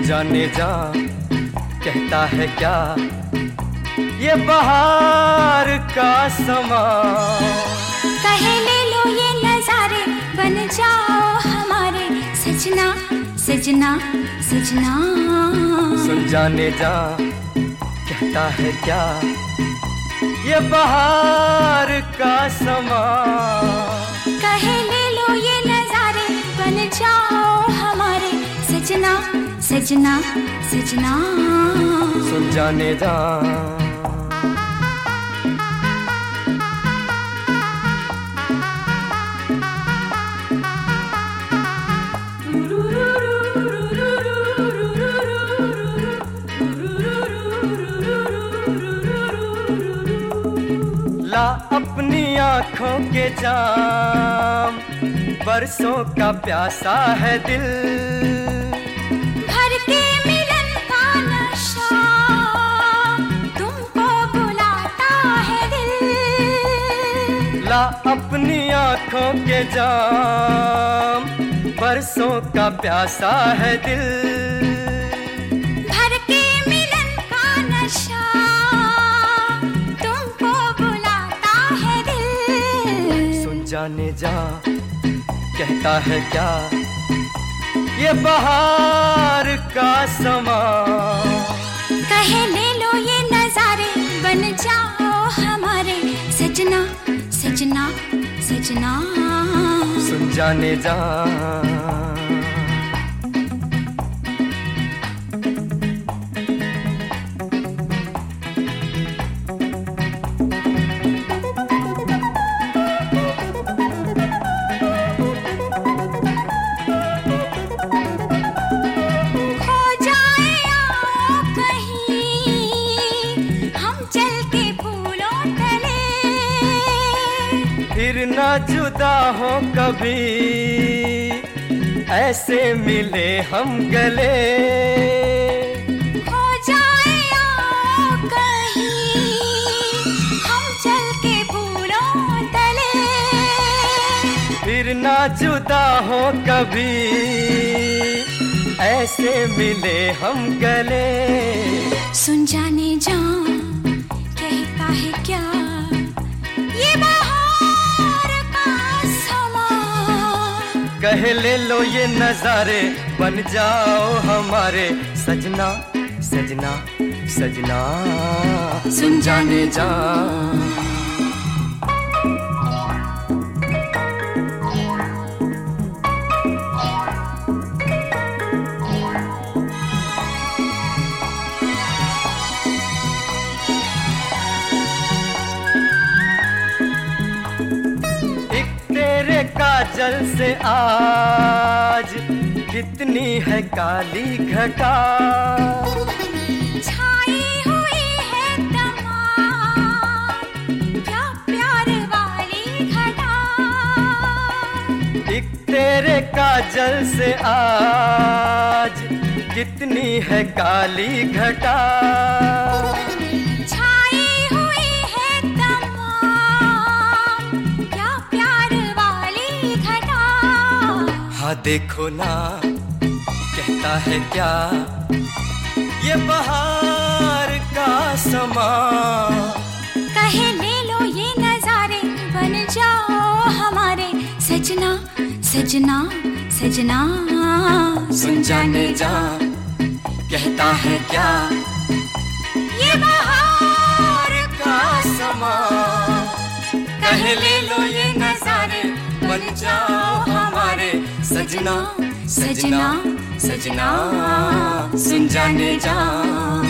जाने जा कहता है क्या ये बहार का समा। कहे ले लो ये नजारे बन जाओ हमारे सजना सजना सजना। सुन जाने जा कहता है क्या ये बहार का समा। कहे ले लो ये नजारे बन जाओ हमारे सजना सजना सजना। सुन जाने जा ला अपनी आँखों के जाम, बरसों का प्यासा है दिल। भर के मिलन का नशा तुमको बुलाता है दिल। ला अपनी आँखों के जाम, बरसों का प्यासा है दिल। भर के मिलन का नशा तुमको बुलाता है दिल। सुन जाने जा कहता है क्या ये बहार का समा। कहे ले लो ये नजारे बन जाओ हमारे सजना सजना सजना। सुन जाने जा फिर ना जुदा हो कभी, ऐसे मिले हम गले। हो जाए आओ कहीं हम चल के फूलों तले। फिर ना जुदा हो कभी, ऐसे मिले हम गले। सुन जाने जा कहता है क्या ये बहार का समा। कहे ले लो ये नजारे बन जाओ हमारे सजना सजना सजना। सुन जाने जा काजल से आज कितनी है काली घटा। छाई हुई है तमाम क्या प्यार वाली घटा। एक तेरे काजल से आज कितनी है काली घटा। देखो ना कहता है क्या ये बहार का समा। कहे ले लो ये नजारे बन जाओ हमारे सजना सजना सजना। सुन जाने जा कहता है क्या ये बहार का समा। कहे ले लो ये नजारे बन जाओ हमारे सजना सजना सजना। सुन जाने जा।